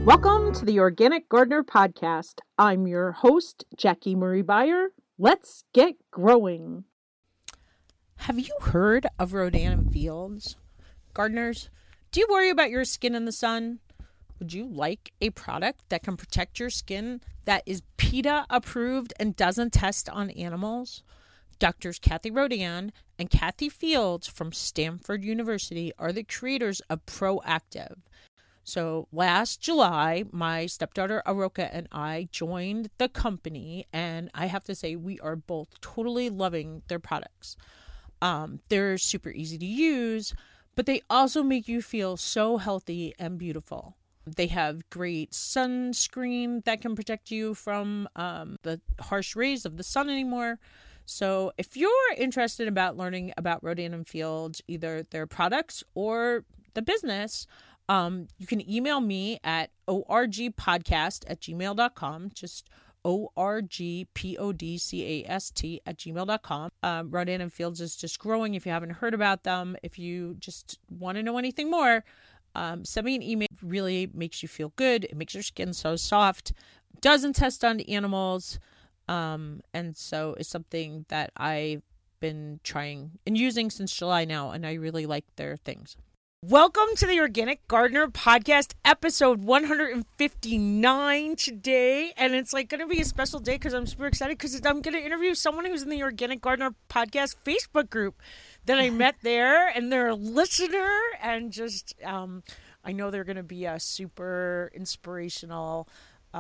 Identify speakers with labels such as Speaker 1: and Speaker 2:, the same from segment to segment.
Speaker 1: Welcome to the Organic Gardener Podcast. I'm your host, Jackie Marie Beyer. Let's get growing.
Speaker 2: Have you heard of Rodan Fields? Gardeners, do you worry about your skin in the sun? Would you like a product that can protect your skin that is PETA approved and doesn't test on animals? Doctors Kathy Rodan and Kathy Fields from Stanford University are the creators of Proactive. So last July, my stepdaughter Aroka and I joined the company, and I have to say we are both totally loving their products. They're super easy to use, but they also make you feel so healthy and beautiful. They have great sunscreen that can protect you from the harsh rays of the sun anymore. So if you're interested about learning about Rodan Fields, either their products or the business, you can email me at orgpodcast@gmail.com, just orgpodcast@gmail.com. Rodan Fields is just growing. If you haven't heard about them, if you just want to know anything more, send me an email. It really makes you feel good. It makes your skin so soft. Doesn't test on animals. And so it's something that I've been trying and using since July now, and I really like their things. Welcome to the Organic Gardener Podcast, episode 159 today. And it's like going to be a special day because I'm super excited because I'm going to interview someone who's in the Organic Gardener Podcast Facebook group that I met there, and they're a listener, and just, I know they're going to be a super inspirational,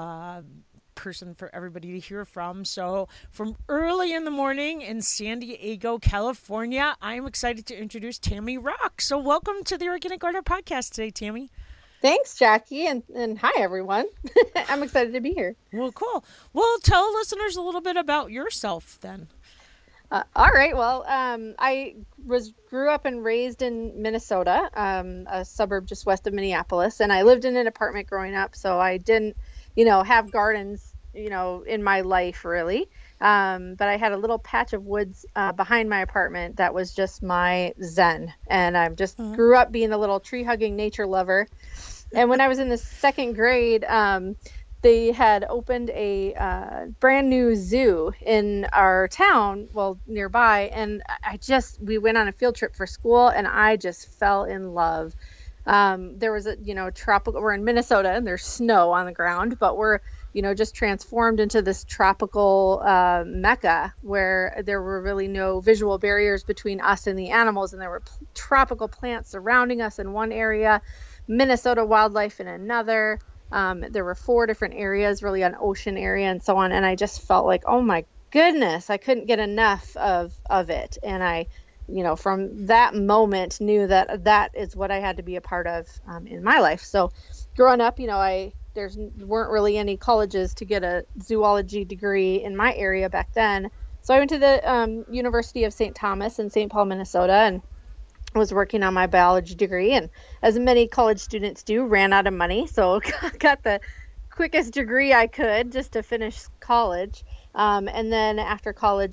Speaker 2: person for everybody to hear from. So from early in the morning in San Diego, California, I'm excited to introduce Tammy Rock. So welcome to the Organic Gardener Podcast today, Tammy.
Speaker 3: Thanks, Jackie, and hi, everyone. I'm excited to be here.
Speaker 2: Well, cool. Well, tell listeners a little bit about yourself then.
Speaker 3: All right. Well, I grew up and raised in Minnesota, a suburb just west of Minneapolis, and I lived in an apartment growing up, so I didn't have gardens, in my life really. But I had a little patch of woods behind my apartment that was just my zen. And I just grew up being a little tree hugging nature lover. And when I was in the second grade, they had opened a brand new zoo in our town, nearby. And we went on a field trip for school, and I just fell in love. There was we're in Minnesota and there's snow on the ground, but we're, just transformed into this tropical mecca where there were really no visual barriers between us and the animals. And there were tropical plants surrounding us in one area, Minnesota wildlife in another. There were 4 different areas, really an ocean area and so on. And I just felt like, oh my goodness, I couldn't get enough of it. And I, from that moment knew that is what I had to be a part of in my life. So growing up, there weren't really any colleges to get a zoology degree in my area back then. So I went to the University of St. Thomas in St. Paul, Minnesota, and was working on my biology degree. And as many college students do, ran out of money. So got the quickest degree I could just to finish college. And then after college,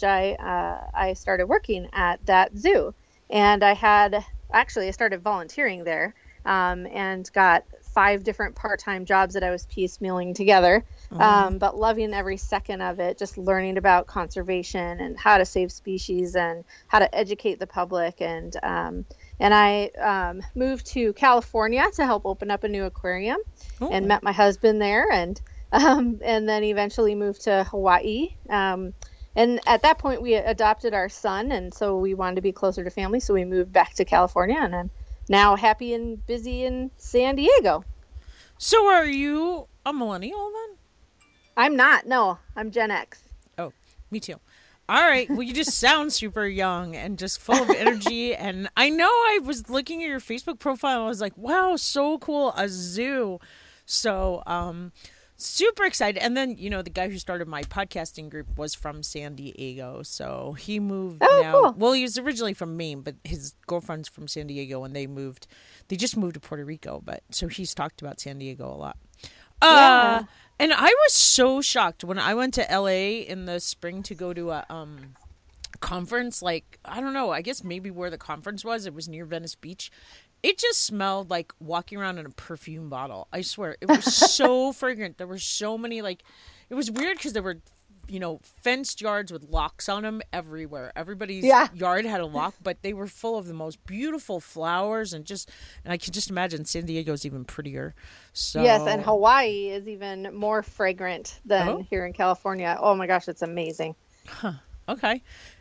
Speaker 3: I started working at that zoo, and I started volunteering there, and got 5 different part-time jobs that I was piecemealing together, but loving every second of it, just learning about conservation and how to save species and how to educate the public. And I moved to California to help open up a new aquarium, and met my husband there, and then eventually moved to Hawaii. And at that point, we adopted our son, and so we wanted to be closer to family, so we moved back to California, and I'm now happy and busy in San Diego.
Speaker 2: So are you a millennial then?
Speaker 3: I'm not. No, I'm Gen X.
Speaker 2: Oh, me too. All right. Well, you just sound super young and just full of energy. And I know I was looking at your Facebook profile, and I was like, wow, so cool. A zoo. So, super excited. And then, the guy who started my podcasting group was from San Diego. So he moved now. Cool. Well, he was originally from Maine, but his girlfriend's from San Diego, and they just moved to Puerto Rico. But so he's talked about San Diego a lot. Yeah. And I was so shocked when I went to LA in the spring to go to a conference. Like, I don't know, I guess maybe where the conference was, it was near Venice Beach. It just smelled like walking around in a perfume bottle. I swear. It was so fragrant. There were so many, like, it was weird because there were, fenced yards with locks on them everywhere. Everybody's yard had a lock, but they were full of the most beautiful flowers and I can just imagine San Diego's even prettier. So
Speaker 3: yes, and Hawaii is even more fragrant than here in California. Oh my gosh, it's amazing.
Speaker 2: Huh. Okay.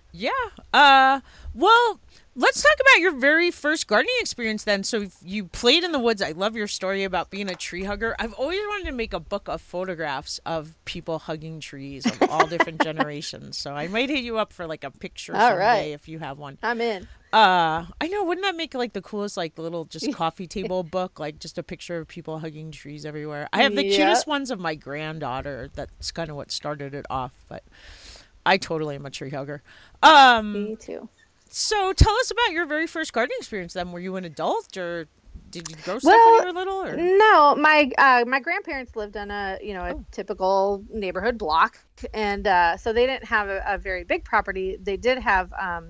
Speaker 2: Yeah. Well, let's talk about your very first gardening experience then. So you played in the woods. I love your story about being a tree hugger. I've always wanted to make a book of photographs of people hugging trees of all different generations. So I might hit you up for like a picture someday if you have one.
Speaker 3: I'm in.
Speaker 2: I know. Wouldn't that make like the coolest, like little just coffee table book, like just a picture of people hugging trees everywhere? I have the cutest ones of my granddaughter. That's kind of what started it off, but I totally am a tree hugger.
Speaker 3: Me too.
Speaker 2: So tell us about your very first gardening experience then. Were you an adult or did you grow stuff when you were little? Or?
Speaker 3: No, my grandparents lived on a typical neighborhood block. And so they didn't have a very big property. They did have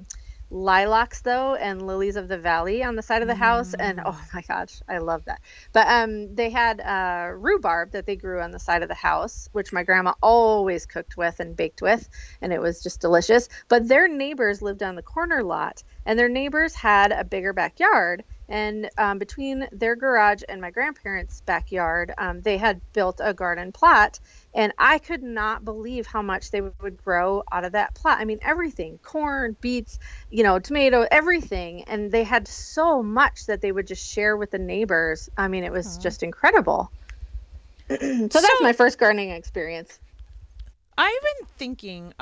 Speaker 3: lilacs though and lilies of the valley on the side of the house, and oh my gosh, I love that. But they had rhubarb that they grew on the side of the house, which my grandma always cooked with and baked with, and it was just delicious. But their neighbors lived on the corner lot, and their neighbors had a bigger backyard, and between their garage and my grandparents' backyard, they had built a garden plot. And I could not believe how much they would grow out of that plot. I mean, everything, corn, beets, tomato, everything. And they had so much that they would just share with the neighbors. I mean, it was just incredible. So that's my first gardening experience.
Speaker 2: I've been thinking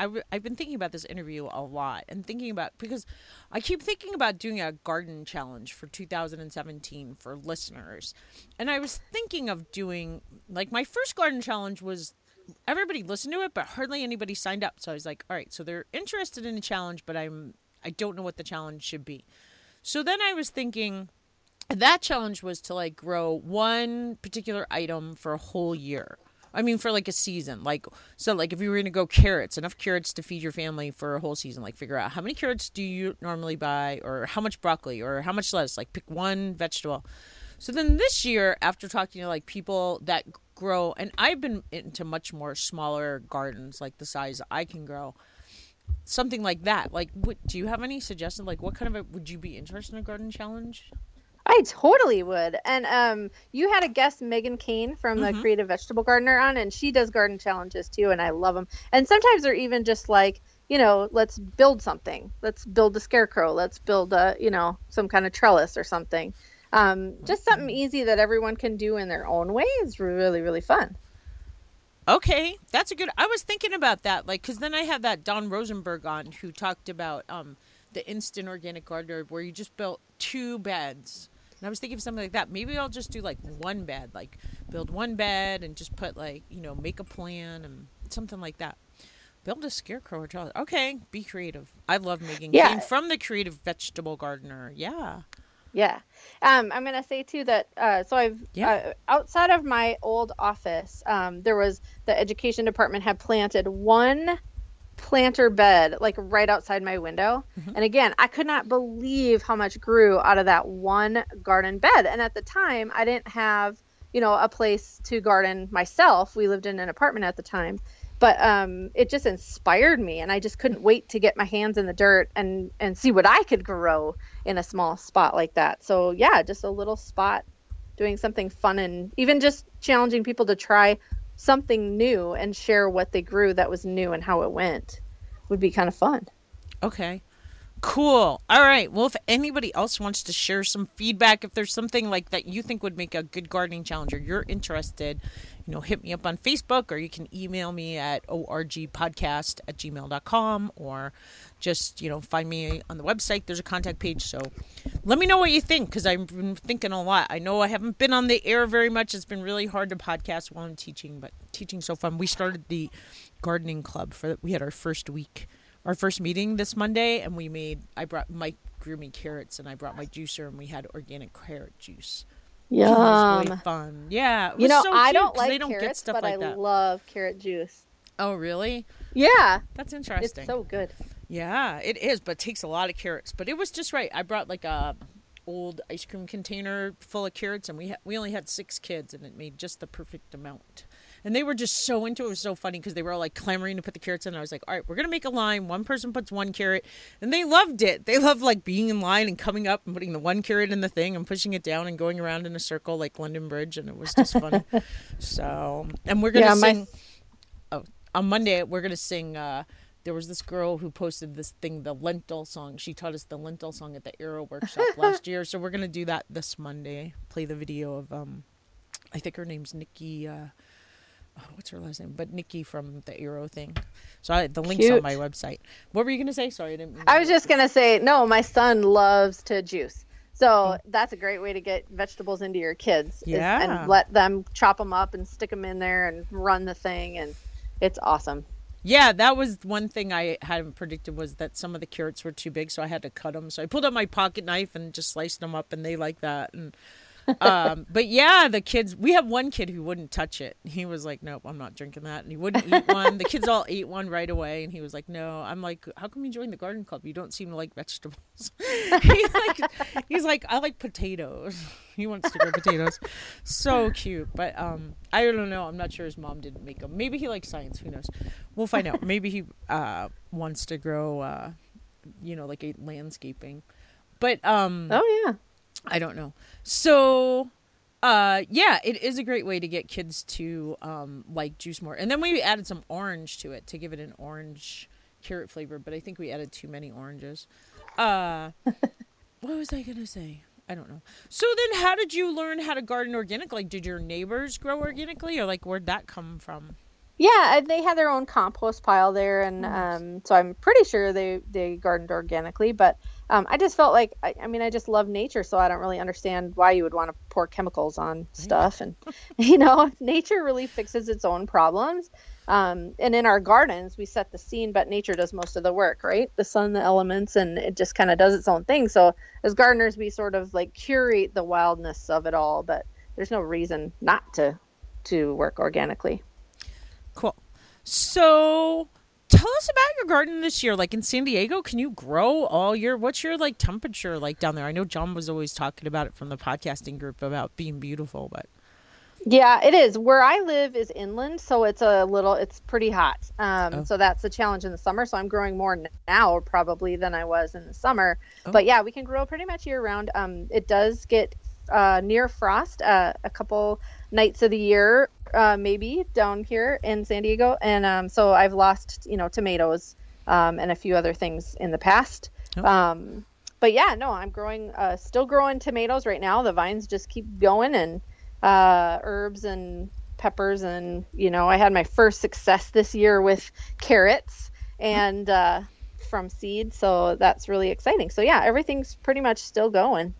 Speaker 2: about this interview a lot and because I keep thinking about doing a garden challenge for 2017 for listeners. And I was thinking of doing, like, my first garden challenge was everybody listened to it, but hardly anybody signed up. So I was like, all right, so they're interested in a challenge, but I don't know what the challenge should be. So then I was thinking that challenge was to like grow one particular item for a whole year. I mean, for like a season, so if you were going to go carrots, enough carrots to feed your family for a whole season, like figure out how many carrots do you normally buy, or how much broccoli, or how much lettuce, like pick one vegetable. So then this year, after talking to like people that grow, and I've been into much more smaller gardens, like the size I can grow, something like that. Like, do you have any suggestions? Like, what kind of would you be interested in a garden challenge?
Speaker 3: I totally would. And you had a guest, Megan Kane from the Creative Vegetable Gardener on, and she does garden challenges too, and I love them. And sometimes they're even just like, let's build something. Let's build a scarecrow. Let's build some kind of trellis or something. Just something easy that everyone can do in their own way is really, really fun.
Speaker 2: Okay, that's I was thinking about that, because then I had that Don Rosenberg on who talked about the instant organic gardener where you just built 2 beds. And I was thinking of something like that. Maybe I'll just do like one bed, like build one bed and just put make a plan and something like that. Build a scarecrow or trellis. Okay, be creative. I love Megan Kane from the Creative Vegetable Gardener. Yeah.
Speaker 3: Yeah. I'm going to say too that, so I've, outside of my old office, there was the education department had planted one planter bed like right outside my window. And again, I could not believe how much grew out of that one garden bed. And at the time I didn't have, a place to garden myself. We lived in an apartment at the time, but it just inspired me, and I just couldn't wait to get my hands in the dirt and see what I could grow in a small spot like that. So yeah, just a little spot doing something fun, and even just challenging people to try something new and share what they grew that was new and how it went would be kind of fun.
Speaker 2: Okay, cool. All right. Well, if anybody else wants to share some feedback, if there's something like that you think would make a good gardening challenge, or you're interested, hit me up on Facebook, or you can email me at orgpodcast@gmail.com, or just, find me on the website. There's a contact page. So let me know what you think, because I've been thinking a lot. I know I haven't been on the air very much. It's been really hard to podcast while I'm teaching, but teaching's so fun. We started the gardening club we had our first meeting this Monday, and Mike grew me carrots, and I brought my juicer, and we had organic carrot juice.
Speaker 3: Yum.
Speaker 2: It was really fun. Yeah. It was so cute,
Speaker 3: I don't like
Speaker 2: they don't
Speaker 3: carrots,
Speaker 2: get stuff
Speaker 3: but
Speaker 2: like
Speaker 3: I
Speaker 2: that.
Speaker 3: love carrot juice.
Speaker 2: Oh, really?
Speaker 3: Yeah.
Speaker 2: That's interesting.
Speaker 3: It's so good.
Speaker 2: Yeah, it is, but it takes a lot of carrots. But it was just right. I brought like a old ice cream container full of carrots, and we only had 6 kids, and it made just the perfect amount. And they were just so into it. It was so funny because they were all like clamoring to put the carrots in. I was like, all right, we're going to make a line. One person puts 1 carrot. And they loved it. They loved like being in line and coming up and putting the 1 carrot in the thing and pushing it down and going around in a circle like London Bridge. And it was just funny. So, and we're going to sing. On Monday, we're going to sing. There was this girl who posted this thing, the lentil song. She taught us the lentil song at the Arrow workshop last year. So we're going to do that this Monday. Play the video of, I think her name's Nikki. What's her last name? But Nikki from the Arrow thing. So the link's on my website. What were you going to say? Sorry, I didn't mean
Speaker 3: I was just going to say, no, my son loves to juice. So that's a great way to get vegetables into your kids.
Speaker 2: Yeah.
Speaker 3: And let them chop them up and stick them in there and run the thing. And it's awesome.
Speaker 2: Yeah, that was one thing I hadn't predicted, was that some of the carrots were too big, so I had to cut them. So I pulled out my pocket knife and just sliced them up, and they like that. And but yeah, the kids, we have one kid who wouldn't touch it. He was like, nope, I'm not drinking that. And he wouldn't eat one. The kids all ate one right away. And he was like, no. I'm like, how come you joined the garden club? You don't seem to like vegetables. He's like, I like potatoes. He wants to grow potatoes. So cute. But I don't know. I'm not sure his mom didn't make them. Maybe he likes science. Who knows? We'll find out. Maybe he wants to grow, like a landscaping. But
Speaker 3: oh, yeah.
Speaker 2: I don't know. So, yeah, it is a great way to get kids to like juice more. And then we added some orange to it to give it an orange carrot flavor, but I think we added too many oranges. What was I going to say? I don't know. So then how did you learn how to garden organic? Like, did your neighbors grow organically, or like where'd that come from?
Speaker 3: Yeah, they had their own compost pile there, and so I'm pretty sure they gardened organically. But I just felt like, I mean, I just love nature, so I don't really understand why you would want to pour chemicals on stuff. And, nature really fixes its own problems. And in our gardens, we set the scene, but nature does most of the work, right? The sun, the elements, and it just kind of does its own thing. So as gardeners, we sort of like curate the wildness of it all, but there's no reason not to work organically.
Speaker 2: Cool. So tell us about your garden this year. Like in San Diego, can you grow all year? What's your like temperature like down there? I know John was always talking about it from the podcasting group about being beautiful, but
Speaker 3: yeah, it is. Where I live is inland, so it's pretty hot. So that's the challenge in the summer. So I'm growing more now probably than I was in the summer. But yeah, we can grow pretty much year round. It does get near frost a couple nights of the year, maybe down here in San Diego. And so I've lost, tomatoes and a few other things in the past. But yeah, no, I'm still growing tomatoes right now. The vines just keep going, and herbs and peppers. And, I had my first success this year with carrots and from seed. So that's really exciting. So yeah, everything's pretty much still going.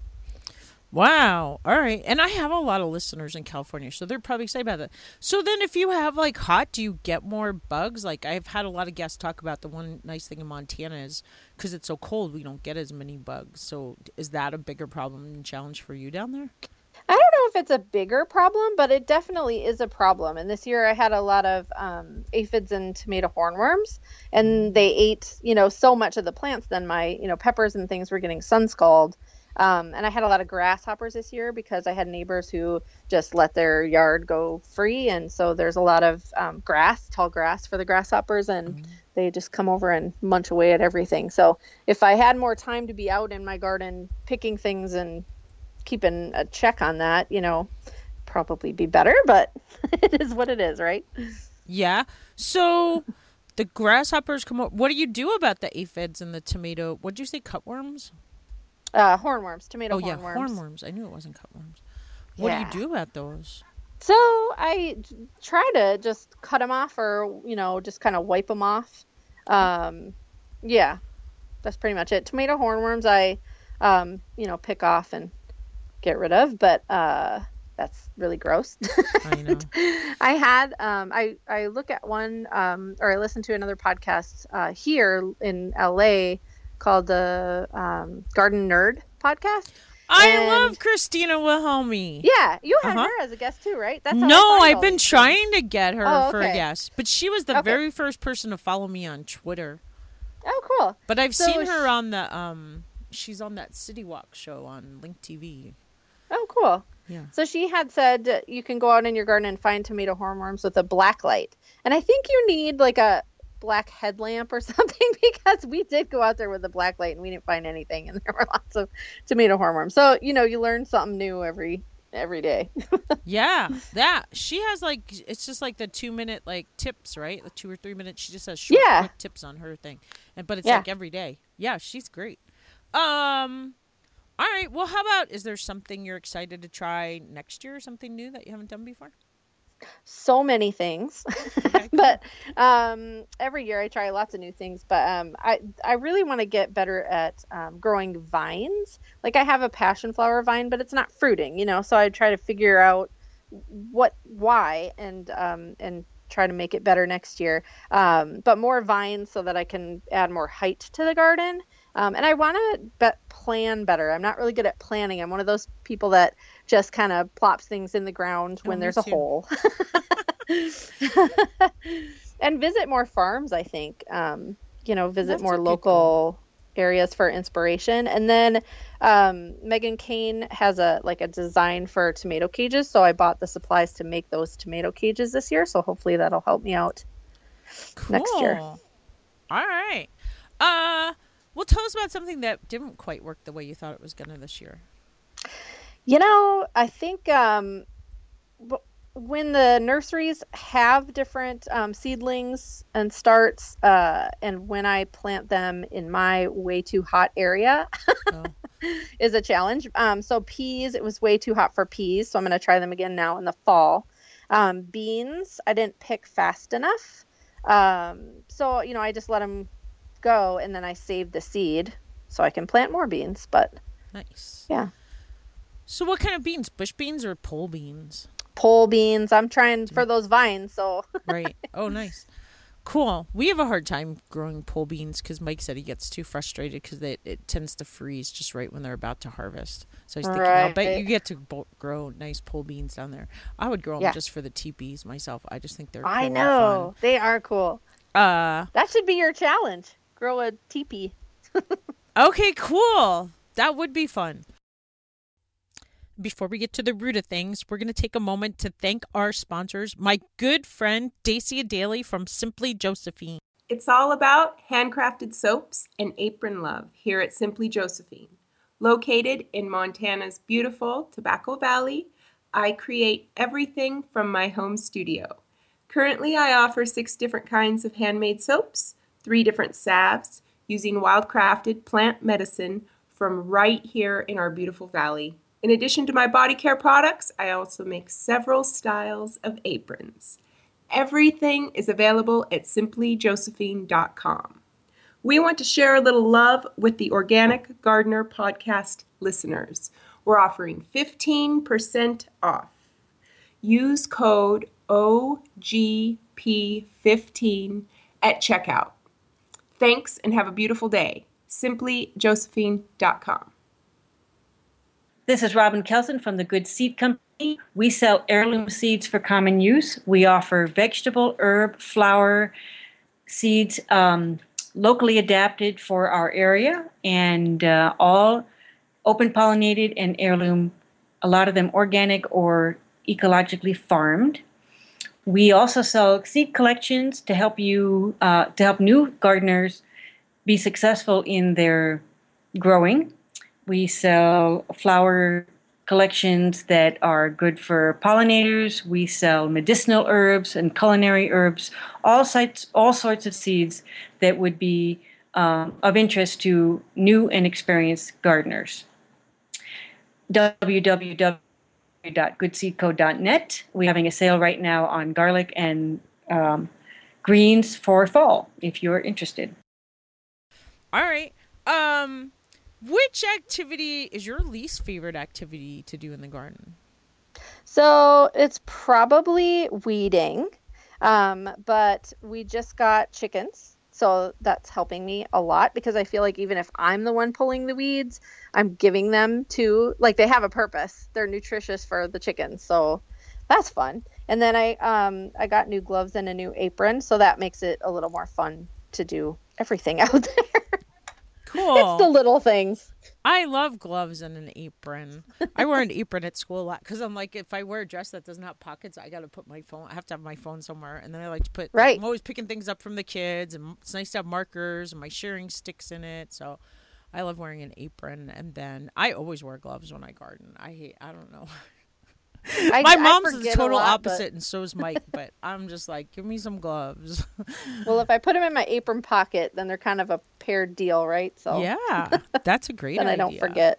Speaker 2: Wow. All right. And I have a lot of listeners in California, so they're probably excited about that. So then if you have like hot, do you get more bugs? Like I've had a lot of guests talk about the one nice thing in Montana is because it's so cold, we don't get as many bugs. So is that a bigger problem and challenge for you down there?
Speaker 3: I don't know if it's a bigger problem, but it definitely is a problem. And this year I had a lot of aphids and tomato hornworms, and they ate, so much of the plants. Then my, peppers and things were getting sun scald. And I had a lot of grasshoppers this year because I had neighbors who just let their yard go free. And so there's a lot of tall grass for the grasshoppers, and they just come over and munch away at everything. So if I had more time to be out in my garden picking things and keeping a check on that, probably be better, but it is what it is, right?
Speaker 2: Yeah. So the grasshoppers come over. What do you do about the aphids and the tomato? What'd you say, cutworms?
Speaker 3: Hornworms, tomato hornworms.
Speaker 2: Oh, yeah, hornworms. I knew it wasn't cutworms. What do you do about those?
Speaker 3: So I try to just cut them off, or, just kind of wipe them off. Yeah, that's pretty much it. Tomato hornworms, I, pick off and get rid of, but that's really gross.
Speaker 2: I know.
Speaker 3: I had, I look at one, or I listened to another podcast here in LA called the Garden Nerd podcast.
Speaker 2: I love Christina Wilhelmi.
Speaker 3: Yeah, you had her as a guest too, right? That's
Speaker 2: how I've been trying to get her for a guest, but she was the very first person to follow me on Twitter.
Speaker 3: Oh, cool.
Speaker 2: But I've seen her on the She's on that City Walk show on Link TV.
Speaker 3: Oh, cool.
Speaker 2: Yeah.
Speaker 3: So she had said you can go out in your garden and find tomato hornworms with a black light. And I think you need like a black headlamp or something, because we did go out there with a black light and we didn't find anything. And there were lots of tomato hornworms. So, you learn something new every day.
Speaker 2: Yeah. That. She has like, it's just like the 2-minute like tips, right? The 2 or 3 minutes. She just has short quick tips on her thing. But it's like every day. Yeah, she's great. All right. Well, how about, is there something you're excited to try next year, or something new that you haven't done before?
Speaker 3: So many things.
Speaker 2: Okay, cool.
Speaker 3: But every year I try lots of new things. But I really want to get better at growing vines. Like I have a passion flower vine, but it's not fruiting, so I try to figure out why, and try to make it better next year. But more vines so that I can add more height to the garden. And I want to plan better. I'm not really good at planning. I'm one of those people that just kind of plops things in the ground when there's a hole. And visit more farms, I think. Visit
Speaker 2: That's
Speaker 3: more
Speaker 2: a good
Speaker 3: local areas for inspiration. And then Megan Kane has a design for tomato cages. So I bought the supplies to make those tomato cages this year. So hopefully that'll help me out next year.
Speaker 2: All right. Well, tell us about something that didn't quite work the way you thought it was going to this year.
Speaker 3: I think when the nurseries have different seedlings and starts, and when I plant them in my way too hot area is a challenge. So peas, it was way too hot for peas, so I'm going to try them again now in the fall. Beans, I didn't pick fast enough. So, I just let them go, and then I saved the seed so I can plant more beans. But
Speaker 2: nice.
Speaker 3: Yeah.
Speaker 2: So what kind of beans? Bush beans or pole beans?
Speaker 3: Pole beans. I'm trying for those vines. So
Speaker 2: right. Oh, nice. Cool. We have a hard time growing pole beans because Mike said he gets too frustrated because it tends to freeze just right when they're about to harvest. So I was thinking, I'll bet you get to grow nice pole beans down there. I would grow them just for the teepees myself. I just think they're cool.
Speaker 3: I know. They are cool. That should be your challenge. Grow a teepee.
Speaker 2: Okay, cool. That would be fun. Before we get to the root of things, we're going to take a moment to thank our sponsors, my good friend Dacia Daly from Simply Josephine.
Speaker 4: It's all about handcrafted soaps and apron love here at Simply Josephine. Located in Montana's beautiful Tobacco Valley, I create everything from my home studio. Currently, I offer 6 different kinds of handmade soaps, 3 different salves, using wild-crafted plant medicine from right here in our beautiful valley. In addition to my body care products, I also make several styles of aprons. Everything is available at simplyjosephine.com. We want to share a little love with the Organic Gardener podcast listeners. We're offering 15% off. Use code OGP15 at checkout. Thanks and have a beautiful day. simplyjosephine.com.
Speaker 5: This is Robin Kelson from the Good Seed Company. We sell heirloom seeds for common use. We offer vegetable, herb, flower seeds locally adapted for our area, and all open pollinated and heirloom, a lot of them organic or ecologically farmed. We also sell seed collections to help new gardeners be successful in their growing. We sell flower collections that are good for pollinators. We sell medicinal herbs and culinary herbs, all sorts of seeds that would be of interest to new and experienced gardeners. www.goodseedco.net. We're having a sale right now on garlic and greens for fall, if you're interested.
Speaker 2: All right. Which activity is your least favorite activity to do in the garden?
Speaker 3: So it's probably weeding, but we just got chickens, so that's helping me a lot because I feel like even if I'm the one pulling the weeds, I'm giving them to, like, they have a purpose. They're nutritious for the chickens, so that's fun. And then I got new gloves and a new apron, so that makes it a little more fun to do everything out there.
Speaker 2: Cool.
Speaker 3: It's the little things.
Speaker 2: I love gloves and an apron. I wear an apron at school a lot because I'm like, if I wear a dress that doesn't have pockets, I got to put my phone. I have to have my phone somewhere, and then I like to put.
Speaker 3: Right.
Speaker 2: I'm always picking things up from the kids, and it's nice to have markers and my shearing sticks in it. So, I love wearing an apron, and then I always wear gloves when I garden. I don't know. My mom's the total opposite, and so is Mike. But I'm just like, give me some gloves.
Speaker 3: Well, if I put them in my apron pocket, then they're kind of a paired deal, right? So
Speaker 2: yeah, that's a great
Speaker 3: then
Speaker 2: idea.
Speaker 3: I don't forget.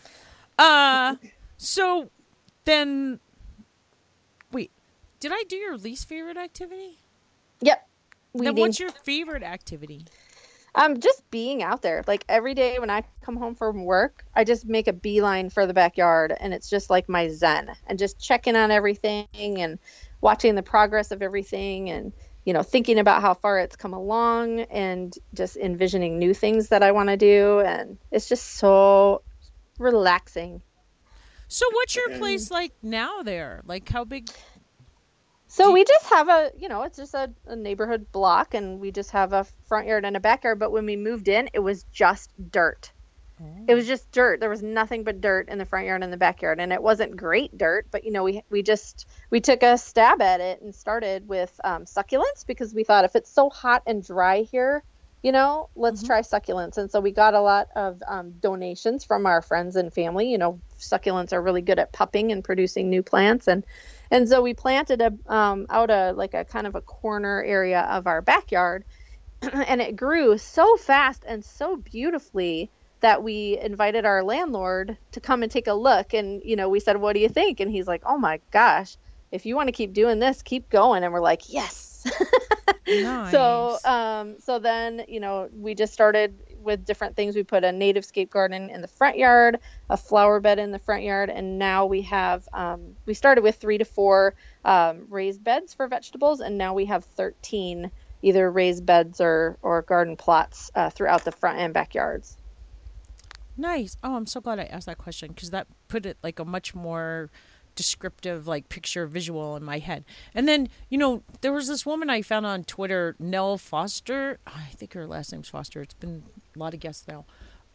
Speaker 2: So then, wait, did I do your least favorite activity?
Speaker 3: Yep.
Speaker 2: Then what's your favorite activity?
Speaker 3: Just being out there. Like every day when I come home from work, I just make a beeline for the backyard, and it's just like my zen, and just checking on everything and watching the progress of everything, and thinking about how far it's come along, and just envisioning new things that I want to do, and it's just so relaxing.
Speaker 2: So what's your place like now there? Like how big?
Speaker 3: So we just have it's just a neighborhood block, and we just have a front yard and a backyard. But when we moved in, it was just dirt. Oh. It was just dirt. There was nothing but dirt in the front yard and the backyard. And it wasn't great dirt, but, we took a stab at it and started with succulents, because we thought if it's so hot and dry here, let's try succulents. And so we got a lot of donations from our friends and family. Succulents are really good at pupping and producing new plants. And so we planted out a kind of a corner area of our backyard, and it grew so fast and so beautifully that we invited our landlord to come and take a look. And, we said, what do you think? And he's like, oh my gosh, if you want to keep doing this, keep going. And we're like, yes.
Speaker 2: Nice.
Speaker 3: So then, we just started with different things. We put a native-scape garden in the front yard, a flower bed in the front yard, and now we have, we started with 3 to 4 raised beds for vegetables, and now we have 13 either raised beds or garden plots throughout the front and backyards.
Speaker 2: Nice. Oh, I'm so glad I asked that question, because that put it like a much more descriptive picture visual in my head. And then there was this woman I found on Twitter, Nell Foster. I think her last name's Foster. It's been a lot of guests now.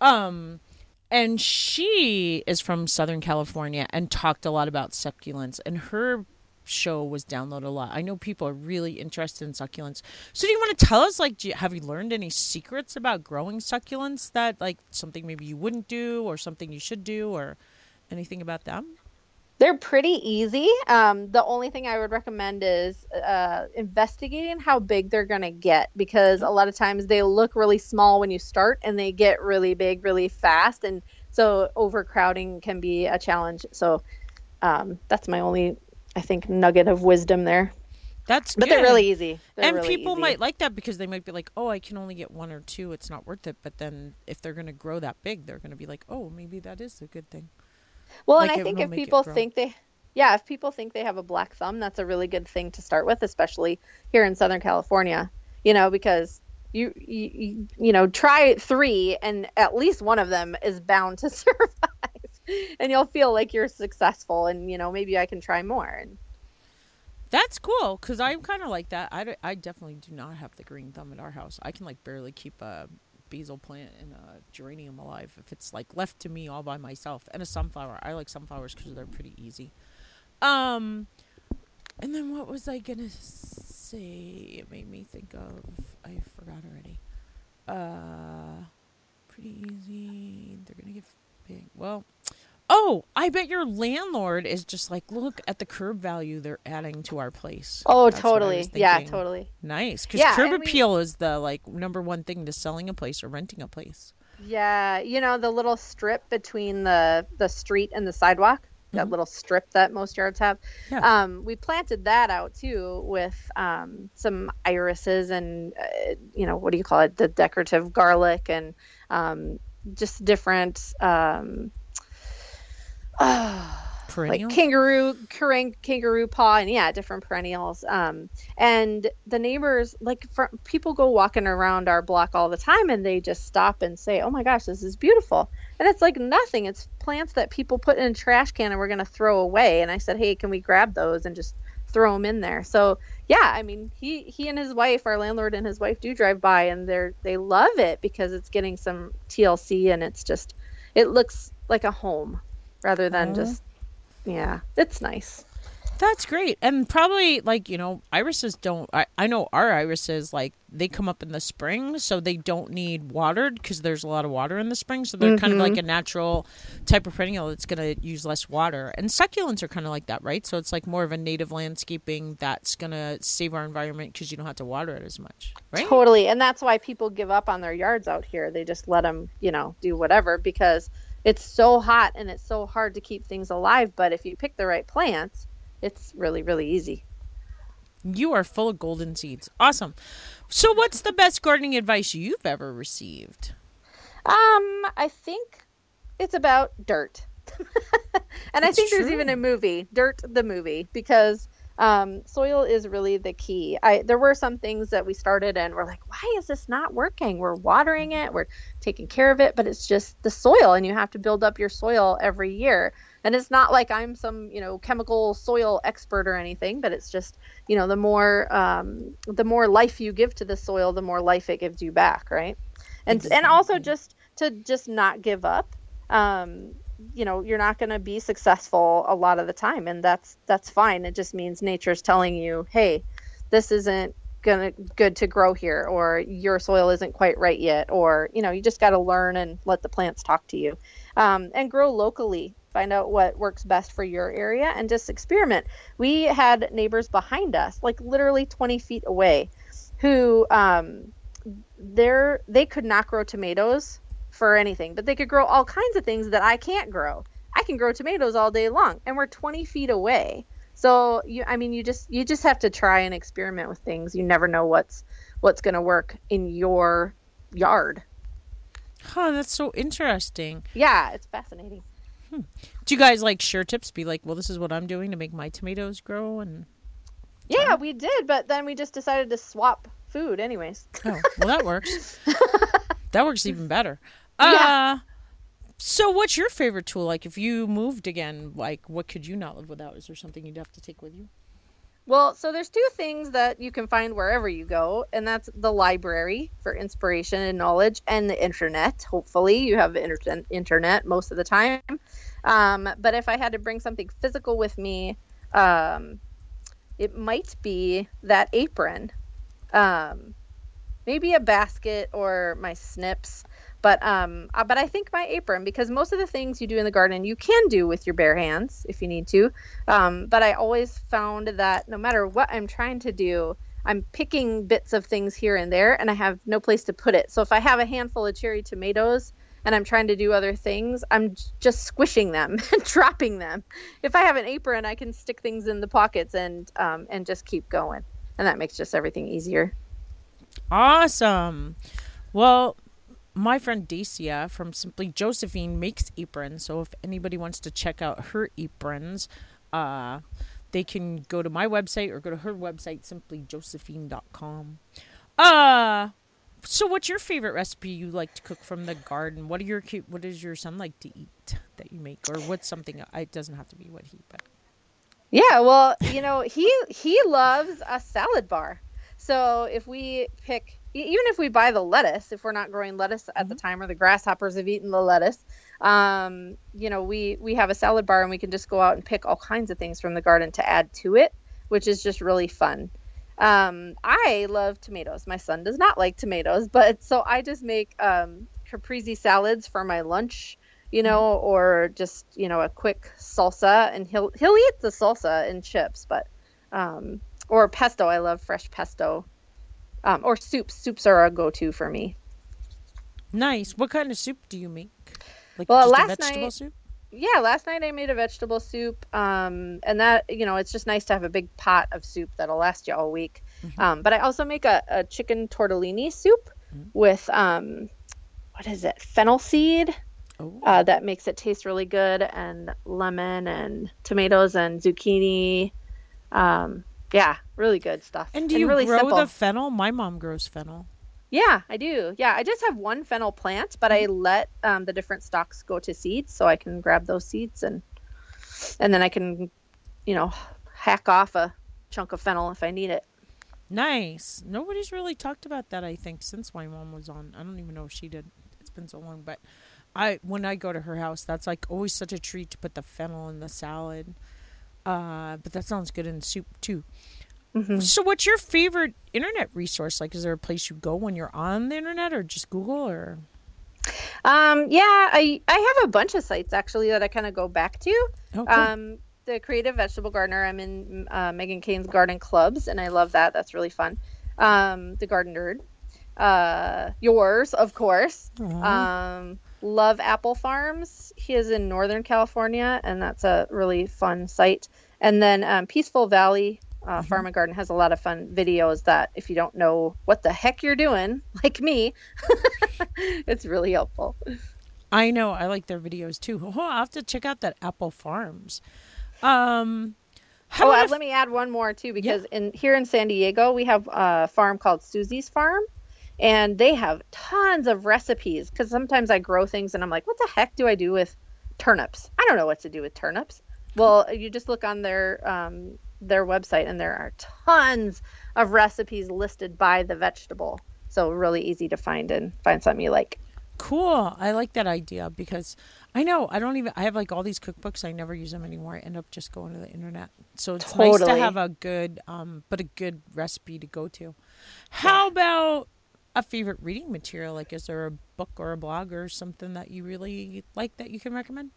Speaker 2: And she is from Southern California and talked a lot about succulents, and her show was downloaded a lot. I know people are really interested in succulents. So do you want to tell us, have you learned any secrets about growing succulents, that something maybe you wouldn't do or something you should do, or anything about them?
Speaker 3: They're pretty easy. The only thing I would recommend is investigating how big they're going to get, because a lot of times they look really small when you start, and they get really big really fast. And so overcrowding can be a challenge. So that's my only, I think, nugget of wisdom there.
Speaker 2: But
Speaker 3: they're really easy.
Speaker 2: People might like that, because they might be like, oh, I can only get 1 or 2. It's not worth it. But then if they're going to grow that big, they're going to be like, oh, maybe that is a good thing.
Speaker 3: Well, and I think if people think they have a black thumb, that's a really good thing to start with, especially here in Southern California, because you try 3 and at least one of them is bound to survive, and you'll feel like you're successful, and, maybe I can try more. And
Speaker 2: that's cool, because I'm kind of like that. I definitely do not have the green thumb at our house. I can barely keep a basil plant and a geranium alive if it's left to me all by myself, and a sunflower. I like sunflowers because they're pretty easy. And then what was I gonna say? It made me think of, I forgot already. Pretty easy. They're gonna get big. Well, oh, I bet your landlord is just look at the curb value they're adding to our place.
Speaker 3: Oh, totally. Yeah, totally.
Speaker 2: Nice. Because curb appeal is the number one thing to selling a place or renting a place.
Speaker 3: Yeah. The little strip between the street and the sidewalk, that little strip that most yards have. Yeah. We planted that out too with some irises and, what do you call it? The decorative garlic, and just different...
Speaker 2: Perennial?
Speaker 3: kangaroo paw, and different perennials. And the neighbors, people go walking around our block all the time, and they just stop and say, oh my gosh, this is beautiful. And it's nothing. It's plants that people put in a trash can and we're going to throw away. And I said, hey, can we grab those and just throw them in there. So yeah, I mean, he and his wife, our landlord and his wife, do drive by, and they love it because it's getting some TLC, and it looks like a home rather than just, yeah, it's nice.
Speaker 2: That's great. And probably, like, you know, irises don't, I know our irises, like, they come up in the spring, so they don't need watered because there's a lot of water in the spring. So they're kind of like a natural type of perennial that's going to use less water. And succulents are kind of like that, right? So it's like more of a native landscaping that's going to save our environment because you don't have to water it as much, right?
Speaker 3: Totally. And that's why people give up on their yards out here. They just let them, you know, do whatever because it's so hot and it's so hard to keep things alive. But if you pick the right plants, it's really, really easy.
Speaker 2: You are full of golden seeds. Awesome. So what's the best gardening advice you've ever received?
Speaker 3: I think it's about dirt. And I think there's even a movie, Dirt the Movie, because soil is really the key. There were some things that we started and we're like, why is this not working? We're watering it, we're taking care of it, but it's just the soil, and you have to build up your soil every year. And it's not like I'm some, you know, chemical soil expert or anything, but it's just, you know, the more life you give to the soil, the more life it gives you back, right? And also just to not give up. You know, you're not going to be successful a lot of the time, and that's fine. It just means nature's telling you, hey, this isn't good to grow here, or your soil isn't quite right yet, or, you know, you just got to learn and let the plants talk to you, and grow locally. Find out what works best for your area and just experiment. We had neighbors behind us, like literally 20 feet away, who they could not grow tomatoes for anything, but they could grow all kinds of things that I can't grow. I can grow tomatoes all day long, and we're 20 feet away. So you just have to try and experiment with things. You never know what's going to work in your yard.
Speaker 2: Huh, that's so interesting.
Speaker 3: Yeah, it's fascinating.
Speaker 2: Do you guys like share tips? Be like, well, this is what I'm doing to make my tomatoes grow, and
Speaker 3: yeah, we did, but then we just decided to swap food anyways.
Speaker 2: Oh, well, that works. That works even better.
Speaker 3: Yeah.
Speaker 2: So what's your favorite tool? Like, if you moved again, like, what could you not live without? Is there something you'd have to take with you?
Speaker 3: Well, so there's two things that you can find wherever you go, and that's the library for inspiration and knowledge, and the internet. Hopefully you have internet most of the time. But if I had to bring something physical with me, it might be that apron. Maybe a basket or my snips. But I think my apron, because most of the things you do in the garden you can do with your bare hands if you need to. But I always found that no matter what I'm trying to do, I'm picking bits of things here and there, and I have no place to put it. So if I have a handful of cherry tomatoes and I'm trying to do other things, I'm just squishing them and dropping them. If I have an apron, I can stick things in the pockets and just keep going. And that makes just everything easier.
Speaker 2: Awesome. Well, my friend Dacia from Simply Josephine makes aprons. So if anybody wants to check out her aprons, they can go to my website or go to her website, simplyjosephine.com. So what's your favorite recipe you like to cook from the garden? What does your son like to eat that you make? Or what's something, it doesn't have to be what he, but.
Speaker 3: Yeah, well, you know, he loves a salad bar. So if we pick, even if we buy the lettuce, if we're not growing lettuce at the time, or the grasshoppers have eaten the lettuce, you know, we have a salad bar, and we can just go out and pick all kinds of things from the garden to add to it, which is just really fun. I love tomatoes. My son does not like tomatoes, but so I just make caprese salads for my lunch, you know, or just, you know, a quick salsa, and he'll eat the salsa and chips, but or pesto. I love fresh pesto. Or soups. Soups are a go-to for me.
Speaker 2: Nice. What kind of soup do you make? Like,
Speaker 3: well,
Speaker 2: just a vegetable soup?
Speaker 3: Yeah, last night I made a vegetable soup. And that, you know, it's just nice to have a big pot of soup that'll last you all week. Mm-hmm. But I also make a chicken tortellini soup with, what is it? Fennel seed. Oh. That makes it taste really good, and lemon and tomatoes and zucchini. Yeah, really good stuff.
Speaker 2: And do you
Speaker 3: really
Speaker 2: grow
Speaker 3: simple.
Speaker 2: the fennel? My mom grows fennel.
Speaker 3: Yeah, I do. Yeah, I just have one fennel plant, but I let the different stalks go to seeds, so I can grab those seeds and then I can, you know, hack off a chunk of fennel if I need it.
Speaker 2: Nice. Nobody's really talked about that, I think, since my mom was on. I don't even know if she did. It's been so long, but when I go to her house, that's like always such a treat to put the fennel in the salad. But that sounds good in soup too.
Speaker 3: Mm-hmm.
Speaker 2: So what's your favorite internet resource? Like, is there a place you go when you're on the internet, or just Google, or?
Speaker 3: Yeah, I have a bunch of sites actually that I kind of go back to.
Speaker 2: Oh, cool.
Speaker 3: The Creative Vegetable Gardener, I'm in Megan Kane's garden clubs, and I love that. That's really fun. The Garden Nerd, yours, of course. Love Apple Farms. He is in Northern California, and that's a really fun site. And then Peaceful Valley Farm and Garden has a lot of fun videos that if you don't know what the heck you're doing, like me, it's really helpful.
Speaker 2: I know. I like their videos too. Oh, I'll have to check out that Apple Farms. Let
Speaker 3: me add one more too, because here in San Diego, we have a farm called Susie's Farm, and they have tons of recipes, because sometimes I grow things and I'm like, what the heck do I do with turnips? I don't know what to do with turnips. Well, you just look on their website, and there are tons of recipes listed by the vegetable. So really easy to find and find something you like.
Speaker 2: Cool. I like that idea, because I know I have like all these cookbooks. I never use them anymore. I end up just going to the internet. So it's nice to have a good recipe to go to. How about a favorite reading material? Like, is there a book or a blog or something that you really like that you can recommend?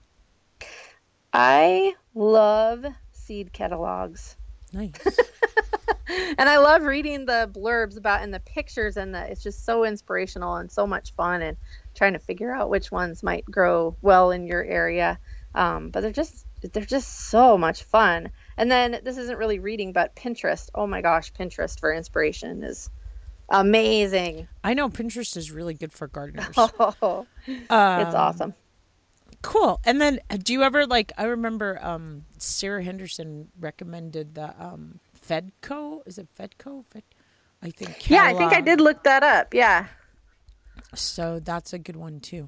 Speaker 3: I love seed catalogs.
Speaker 2: Nice.
Speaker 3: And I love reading the blurbs about and the pictures, and it's just so inspirational and so much fun, and trying to figure out which ones might grow well in your area. But they're just so much fun. And then this isn't really reading, but Pinterest. Oh my gosh, Pinterest for inspiration is amazing.
Speaker 2: I know Pinterest is really good for gardeners.
Speaker 3: Oh, it's awesome.
Speaker 2: Cool. And then do you ever I remember Sarah Henderson recommended the Fedco. Is it Fedco? I think. Catalog.
Speaker 3: Yeah, I think I did look that up. Yeah.
Speaker 2: So that's a good one too.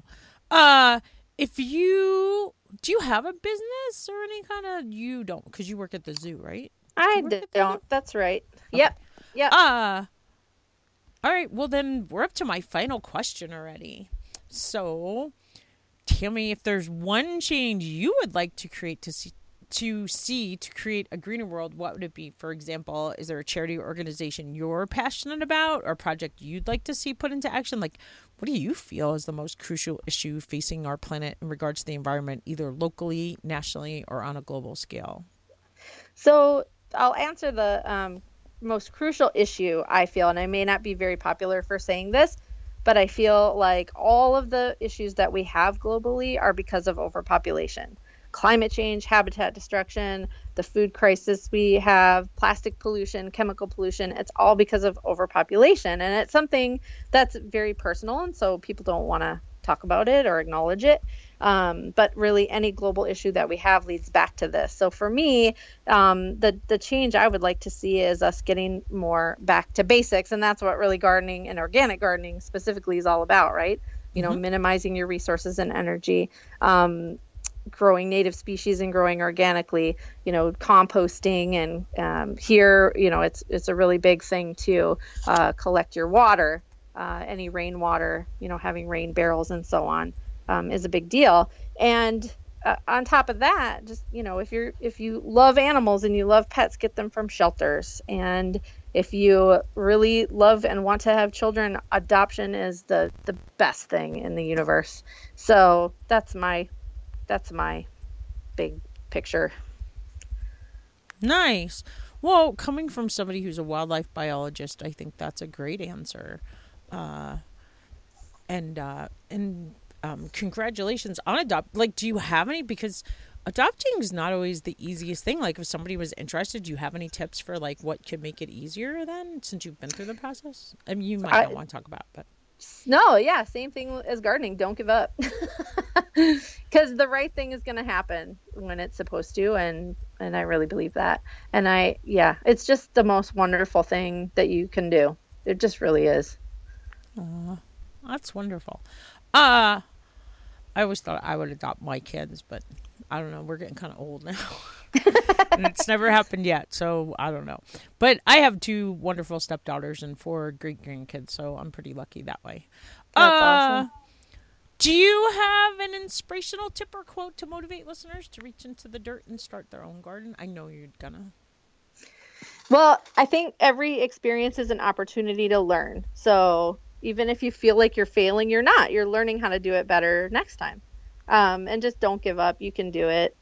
Speaker 2: Do you have a business or any kind of, you don't, because you work at the zoo, right?
Speaker 3: I don't. That's right. Okay. Yep.
Speaker 2: All right. Well, then we're up to my final question already. So tell me, if there's one change you would like to create to create a greener world, what would it be? For example, is there a charity or organization you're passionate about, or a project you'd like to see put into action? Like, what do you feel is the most crucial issue facing our planet in regards to the environment, either locally, nationally, or on a global scale?
Speaker 3: So I'll answer the most crucial issue, I feel, and I may not be very popular for saying this, but I feel like all of the issues that we have globally are because of overpopulation. Climate change, habitat destruction, the food crisis we have, plastic pollution, chemical pollution, it's all because of overpopulation. And it's something that's very personal, and so people don't want to talk about it or acknowledge it. But really, any global issue that we have leads back to this. So for me, the change I would like to see is us getting more back to basics. And that's what really gardening and organic gardening specifically is all about, right? You know, minimizing your resources and energy, growing native species and growing organically, you know, composting. And here, you know, it's a really big thing to collect your water, any rainwater, you know, having rain barrels and so on. Is a big deal. And on top of that, just, you know, if you love animals and you love pets, get them from shelters. And if you really love and want to have children, adoption is the best thing in the universe. So that's my big picture.
Speaker 2: Nice. Well, coming from somebody who's a wildlife biologist, I think that's a great answer. Congratulations on adopt. Like, do you have any? Because adopting is not always the easiest thing. Like, if somebody was interested, do you have any tips for like what could make it easier then, since you've been through the process? I mean, you might not want to talk about, but
Speaker 3: no, yeah, same thing as gardening. Don't give up, because the right thing is going to happen when it's supposed to, and I really believe that. And it's just the most wonderful thing that you can do. It just really is.
Speaker 2: That's wonderful. I always thought I would adopt my kids, but I don't know. We're getting kind of old now. And it's never happened yet, so I don't know. But I have 2 wonderful stepdaughters and 4 great grandkids, so I'm pretty lucky that way.
Speaker 3: That's awesome.
Speaker 2: Do you have an inspirational tip or quote to motivate listeners to reach into the dirt and start their own garden? I know you're gonna.
Speaker 3: Well, I think every experience is an opportunity to learn. So even if you feel like you're failing, you're not. You're learning how to do it better next time. And just don't give up. You can do it.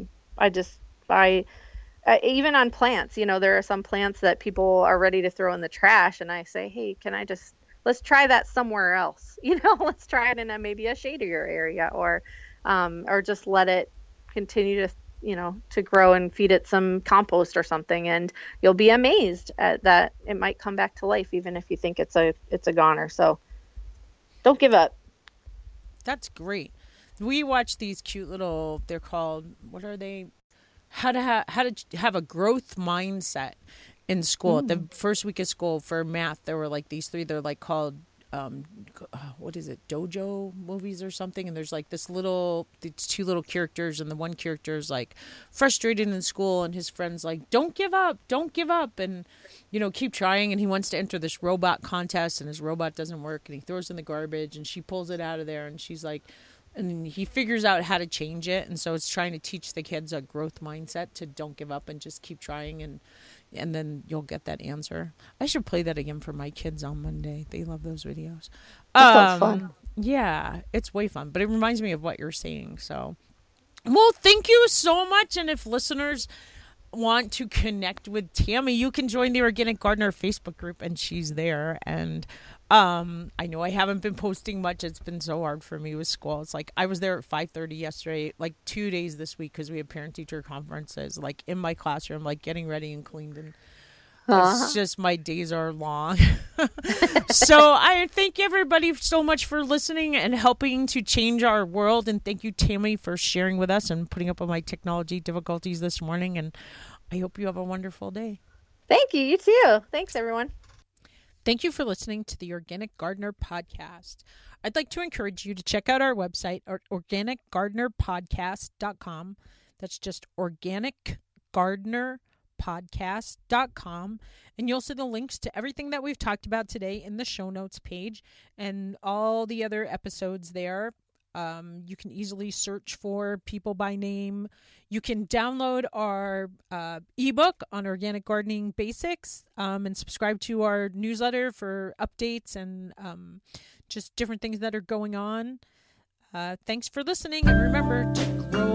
Speaker 3: Even on plants, there are some plants that people are ready to throw in the trash. And I say, hey, let's try that somewhere else. Let's try it in maybe a shadier area or just let it continue to grow and feed it some compost or something. And you'll be amazed at that. It might come back to life, even if you think it's a goner. So don't give up.
Speaker 2: That's great. We watch these cute little, they're called, what are they? How to have a growth mindset in school. The first week of school for math, there were like these 3, they're like called, what is it? Dojo movies or something. And there's like these 2 little characters, and the one character is like frustrated in school, and his friend's like, don't give up, and, keep trying. And he wants to enter this robot contest, and his robot doesn't work, and he throws it in the garbage, and she pulls it out of there, and she's like, and he figures out how to change it. And so it's trying to teach the kids a growth mindset to don't give up and just keep trying, and then you'll get that answer. I should play that again for my kids on Monday. They love those videos.
Speaker 3: That sounds fun.
Speaker 2: Yeah, it's way fun, but it reminds me of what you're saying. So, well, thank you so much. And if listeners want to connect with Tammy, you can join the Organic Gardener Facebook group, and she's there. And I know I haven't been posting much. It's been so hard for me with school. It's like I was there at 5:30 yesterday, like 2 days this week, because we had parent-teacher conferences, like in my classroom, like getting ready and cleaned. And it's just, my days are long. So I thank everybody so much for listening and helping to change our world. And thank you, Tammy, for sharing with us and putting up with my technology difficulties this morning. And I hope you have a wonderful day.
Speaker 3: Thank you. You too. Thanks, everyone.
Speaker 2: Thank you for listening to the Organic Gardener Podcast. I'd like to encourage you to check out our website at organicgardenerpodcast.com. That's just organicgardenerpodcast.com. And you'll see the links to everything that we've talked about today in the show notes page and all the other episodes there. You can easily search for people by name. You can download our ebook on organic gardening basics and subscribe to our newsletter for updates and just different things that are going on. Thanks for listening, and remember to grow